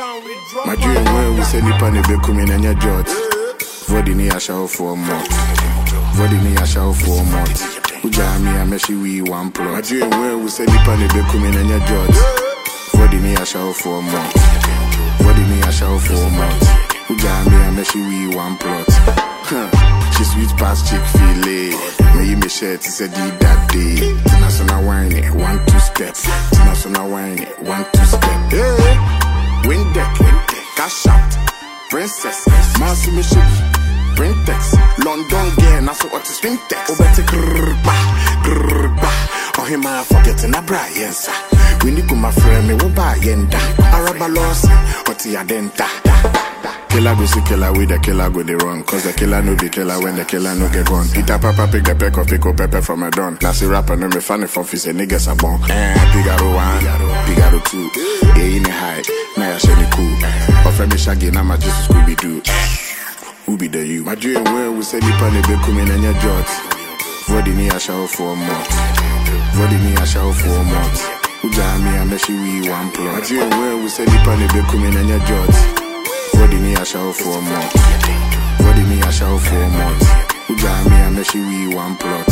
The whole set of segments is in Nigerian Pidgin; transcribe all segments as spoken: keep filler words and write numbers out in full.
My dream where we say nipa ne be coming and your judge. Vodi ni asha for more. Vodi ni asha for more. Uja me a meshi we one plot. My dream where we say nipa ne be coming and your judge. Vodi ni asha for more. Vodi ni asha for more. Uja me a meshi we one plot. She sweet past Chick-fil-A. May you me share to say did that day. National wine it, one two steps. National wine it, one two step. Yeah. Win deck, cash out. Princess, Massimo Shibi, Printex, London girl, now so what is Printex? Obete grrrba, grrrba. Oh him I forgetting a Brian sir. We need to my friend me wo buy yenda. Araba loss, oti adenta. Killer go see killer with the killer go the wrong. Cause the killer know the killer when the killer no get gone. Peter Papa pick the peck of pick up pepper from a don. Classy rapper no me funny for fi say niggas a bon. Eh, Pigaro one, Pigaro two. Yeah, in the high, now ya shiny cool. Offer me shaggy, now my Jesus Scooby Doo. Who be the you? My dream where we say nipa ne be coming and your judge. Vodi ni asha for more. Vodi ni asha for more. Uja me a meshi we one plot. My dream where we say nipa ne be coming and your judge. Vodi ni asha for more. Vodi ni asha for more. Uja me a meshi we one plot.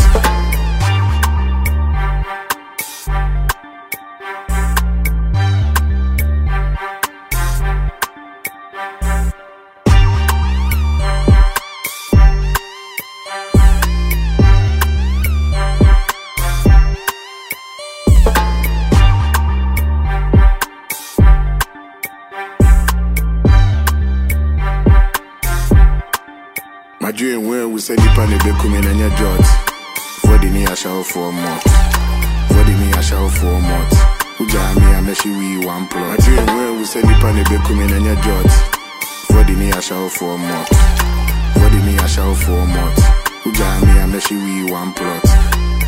My dream where we say nipa ne be coming and your judge. Vodi ni asha for more. Vodi ni asha for more. Uja me a meshi we one plot. My dream where we say nipa ne be coming and your judge. Vodi ni asha for more. Vodi ni asha for more. Uja me a meshi we one plot.